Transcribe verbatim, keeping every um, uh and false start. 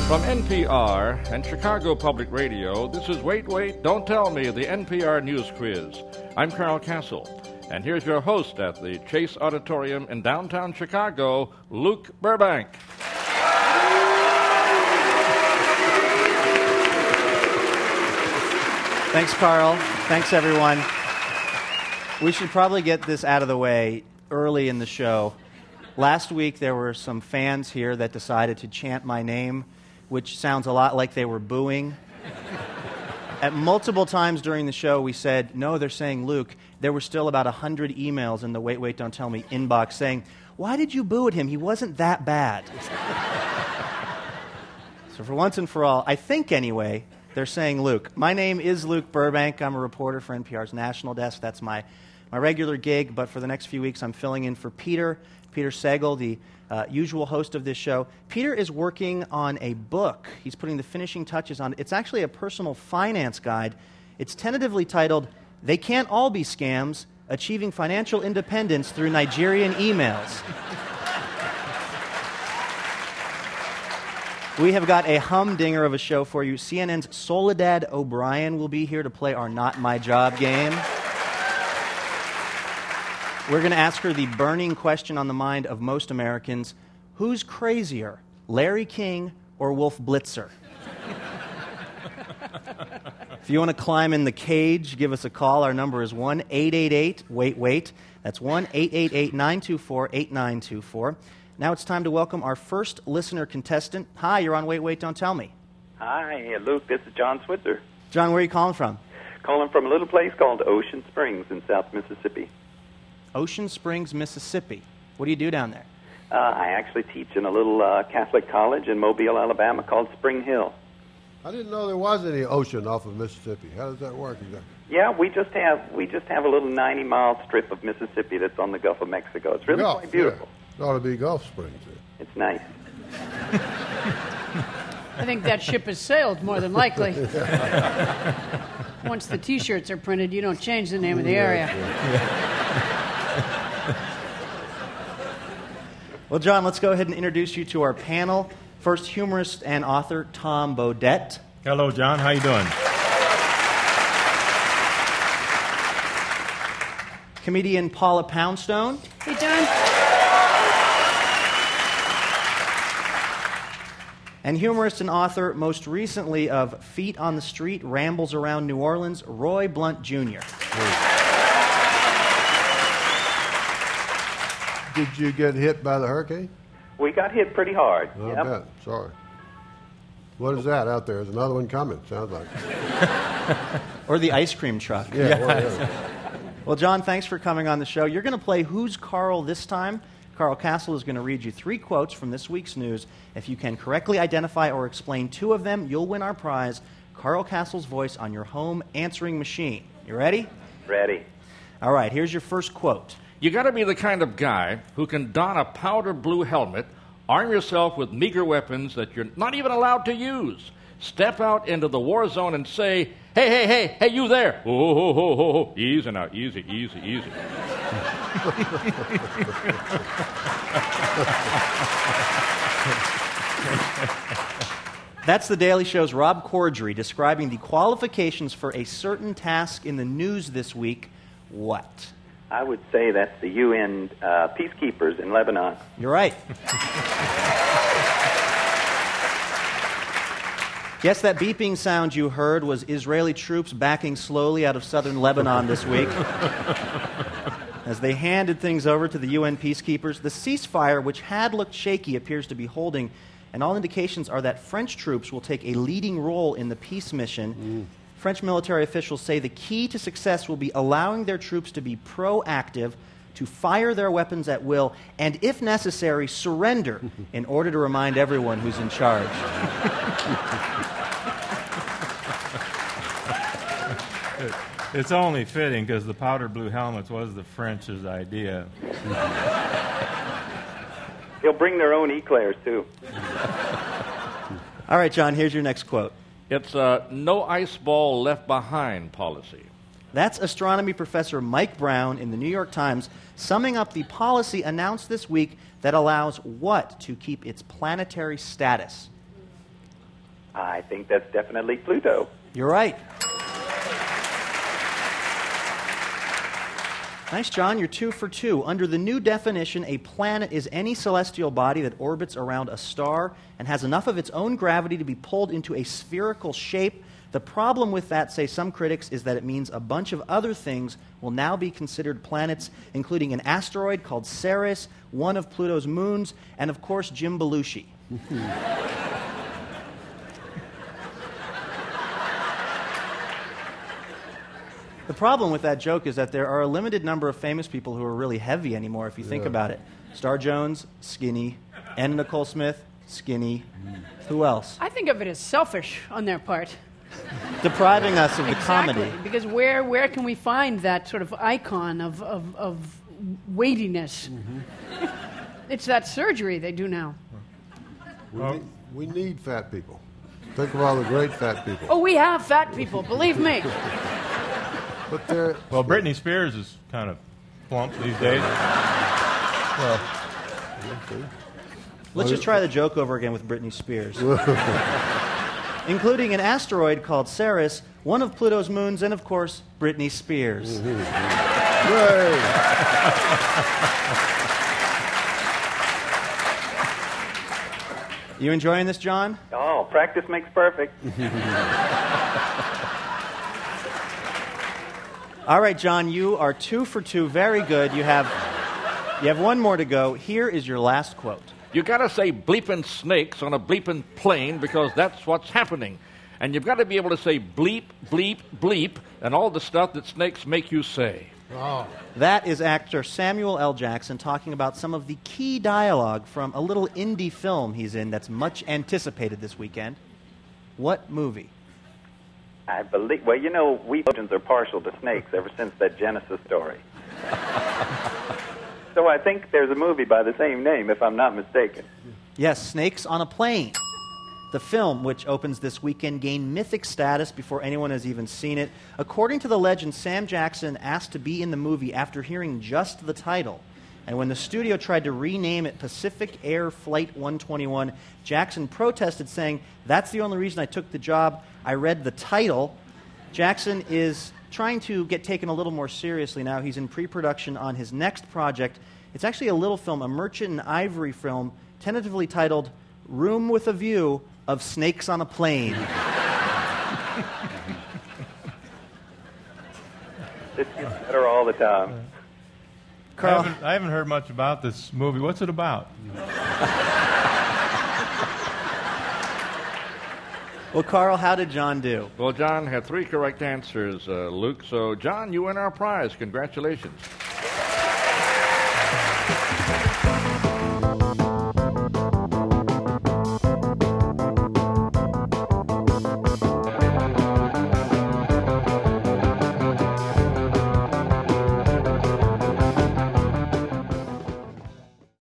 From N P R and Chicago Public Radio, this is Wait, Wait, Don't Tell Me, the N P R News Quiz. I'm Carl Castle, and here's your host at the Chase Auditorium in downtown Chicago, Luke Burbank. Thanks, Carl. Thanks, everyone. We should probably get this out of the way early in the show. Last week, there were some fans here that decided to chant my name, which sounds a lot like they were booing. At multiple times during the show, we said, no, they're saying Luke. There were still about one hundred emails in the Wait, Wait, Don't Tell Me inbox saying, why did you boo at him? He wasn't that bad. So for once and for all, I think anyway, they're saying Luke. My name is Luke Burbank. I'm a reporter for N P R's National Desk. That's my, my regular gig, but for the next few weeks, I'm filling in for Peter, Peter Sagal, the uh, usual host of this show. Peter is working on a book. He's putting the finishing touches on it. It's actually a personal finance guide. It's tentatively titled, They Can't All Be Scams, Achieving Financial Independence Through Nigerian Emails. We have got a humdinger of a show for you. C N N's Soledad O'Brien will be here to play our Not My Job game. We're going to ask her the burning question on the mind of most Americans. Who's crazier, Larry King or Wolf Blitzer? If you want to climb in the cage, give us a call. Our number is one eight eight eight wait wait. That's one eight eight eight nine two four eight nine two four. Now it's time to welcome our first listener contestant. Hi, you're on Wait, Wait, Don't Tell Me. Hi, Luke. This is John Switzer. John, where are you calling from? Calling from a little place called Ocean Springs in South Mississippi. Ocean Springs, Mississippi. What do you do down there? Uh, I actually teach in a little uh, Catholic college in Mobile, Alabama called Spring Hill. I didn't know there was any ocean off of Mississippi. How does that work exactly? Yeah, we just have we just have a little ninety mile strip of Mississippi that's on the Gulf of Mexico. It's really Gulf, quite beautiful. Yeah. It ought to be Gulf Springs. Then. It's nice. I think that ship has sailed, more than likely. Once the T-shirts are printed, you don't change the name of the area. Well, John, let's go ahead and introduce you to our panel. First, humorist and author Tom Bodett. Hello, John. How you doing? Comedian Paula Poundstone. Hey, John. And humorist and author, most recently of Feet on the Street, Rambles Around New Orleans, Roy Blunt Junior Did you get hit by the hurricane? We got hit pretty hard. I Yep. bet. Sorry. What is that out there? There's another one coming, sounds like. Or the ice cream truck. Yeah, Yes. whatever. Well, John, thanks for coming on the show. You're going to play Who's Carl this time. Carl Castle is going to read you three quotes from this week's news. If you can correctly identify or explain two of them, you'll win our prize, Carl Castle's voice on your home answering machine. You ready? Ready. All right, here's your first quote. You got to be the kind of guy who can don a powder blue helmet, arm yourself with meager weapons that you're not even allowed to use, step out into the war zone and say, hey, hey, hey, hey, you there. Oh, ho, ho, ho, ho. Easy now, easy, easy, easy. That's The Daily Show's Rob Corddry describing the qualifications for a certain task in the news this week. What? I would say that's the U N uh, peacekeepers in Lebanon. You're right. Yes, that beeping sound you heard was Israeli troops backing slowly out of southern Lebanon this week. As they handed things over to the U N peacekeepers, the ceasefire, which had looked shaky, appears to be holding, and all indications are that French troops will take a leading role in the peace mission. Mm. French military officials say the key to success will be allowing their troops to be proactive, to fire their weapons at will, and, if necessary, surrender in order to remind everyone who's in charge. It's only fitting because the powder blue helmets was the French's idea. They'll bring their own eclairs, too. All right, John, here's your next quote. It's a no ice ball left behind policy. That's astronomy professor Mike Brown in the New York Times summing up the policy announced this week that allows what to keep its planetary status? I think that's definitely Pluto. You're right. Nice, John. You're two for two. Under the new definition, a planet is any celestial body that orbits around a star and has enough of its own gravity to be pulled into a spherical shape. The problem with that, say some critics, is that it means a bunch of other things will now be considered planets, including an asteroid called Ceres, one of Pluto's moons, and, of course, Jim Belushi. The problem with that joke is that there are a limited number of famous people who are really heavy anymore, if you think Yeah. about it. Star Jones, skinny. Anna Nicole Smith, skinny. Who else? I think of it as selfish on their part. Depriving us of the Exactly, comedy. because where where can we find that sort of icon of of, of weightiness? Mm-hmm. It's that surgery they do now. We, Oh. need, we need fat people. Think of all the great fat people. Oh, we have fat people, believe me. But they're Well, Britney Spears is kind of plump these days. Well, Let's just try the joke over again with Britney Spears. Including an asteroid called Ceres, one of Pluto's moons, and, of course, Britney Spears. Yay. You enjoying this, John? Oh, practice makes perfect. All right, John, you are two for two. Very good. You have, you have one more to go. Here is your last quote. You got to say bleeping snakes on a bleeping plane because that's what's happening. And you've got to be able to say bleep, bleep, bleep, and all the stuff that snakes make you say. Oh, That is actor Samuel L. Jackson talking about some of the key dialogue from a little indie film he's in that's much anticipated this weekend. What movie? I believe. Well, you know, we Belgians are partial to snakes ever since that Genesis story. So I think there's a movie by the same name, if I'm not mistaken. Yes, Snakes on a Plane. The film, which opens this weekend, gained mythic status before anyone has even seen it. According to the legend, Sam Jackson asked to be in the movie after hearing just the title. And when the studio tried to rename it Pacific Air Flight one twenty-one, Jackson protested, saying, "That's the only reason I took the job. I read the title." Jackson is trying to get taken a little more seriously now. He's in pre-production on his next project. It's actually a little film, a Merchant and Ivory film, tentatively titled Room with a View of Snakes on a Plane. This gets better all the time. I Carl, haven't, I haven't heard much about this movie. What's it about? well, Carl, how did John do? Well, John had three correct answers, uh, Luke. So, John, you win our prize. Congratulations.